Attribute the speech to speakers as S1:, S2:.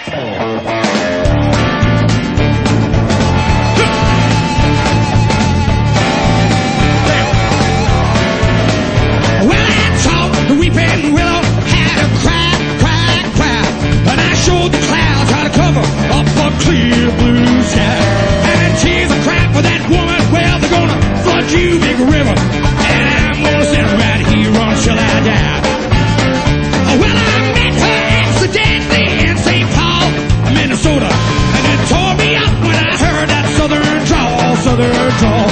S1: Well, I taught the weeping willow how to cry, cry, cry. And I showed the clouds how to cover up a clear blue sky. And tears are crying for that woman. Well, they're gonna flood you, big river. And I'm gonna sit right here until I die. Well, I met her accidentally in St. Paul, Minnesota. And it tore me up when I heard that southern drawl, southern drawl.